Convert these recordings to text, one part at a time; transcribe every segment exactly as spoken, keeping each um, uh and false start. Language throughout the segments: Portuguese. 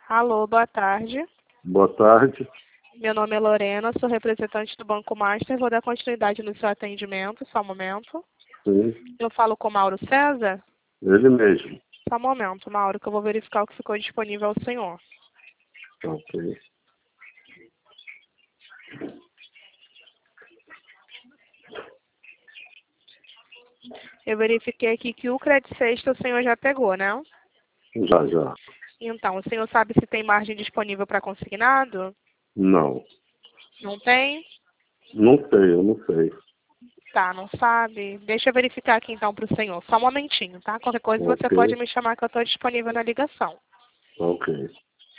Alô, boa tarde. Boa tarde. Meu nome é Lorena, sou representante do Banco Master. Vou dar continuidade no seu atendimento, só um momento. Sim, Eu falo com Mauro César? ele mesmo. Só um momento, Mauro, que eu vou verificar o que ficou disponível ao senhor. Ok. Eu verifiquei aqui que o Credit Sexta o senhor já pegou, né? Já, já. Então, o senhor sabe se tem margem disponível para consignado? Não. Não tem? Não sei, eu não sei. Tá, não sabe? Deixa eu verificar aqui então para o senhor. Só um momentinho, tá? Qualquer coisa você Ok. pode me chamar que eu estou disponível na ligação. Ok.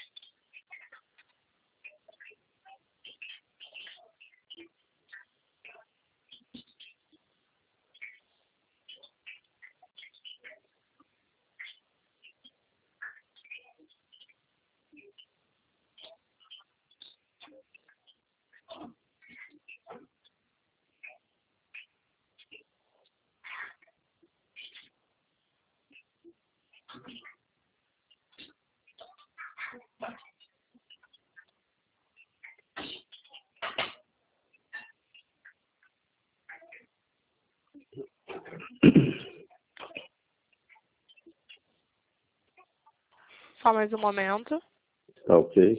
Só mais um momento. Tá ok.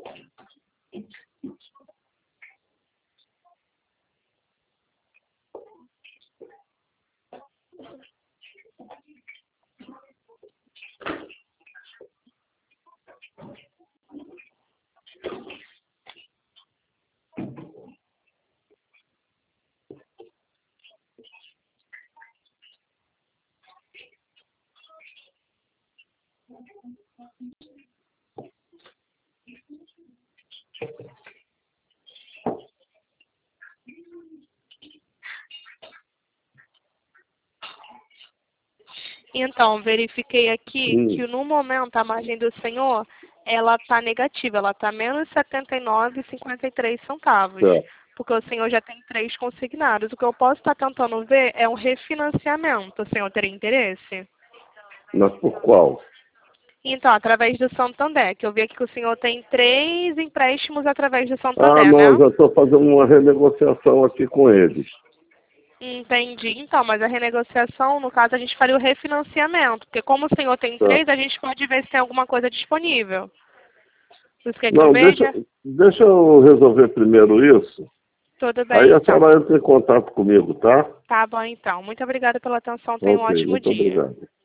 Então, verifiquei aqui Hum, que no momento a margem do senhor, ela está negativa, ela está menos setenta e nove vírgula cinquenta e três centavos, certo. porque o senhor já tem três consignados. O que eu posso estar tentando ver é um refinanciamento. O senhor teria interesse? Mas por qual? Então, através do Santander, que eu vi aqui que o senhor tem três empréstimos através do Ah, Santander, não, eu né? já estou fazendo uma renegociação aqui com eles. Entendi. Então, mas a renegociação, no caso, a gente faria o refinanciamento, porque como o senhor tem Certo. três, a gente pode ver se tem alguma coisa disponível. Você quer que eu Não, deixa, veja? deixa eu resolver primeiro isso. Tudo Aí bem, a então. senhora entra em contato comigo, tá? Tá bom, então. Muito obrigada pela atenção. Tenha um Ok, ótimo muito dia. obrigado.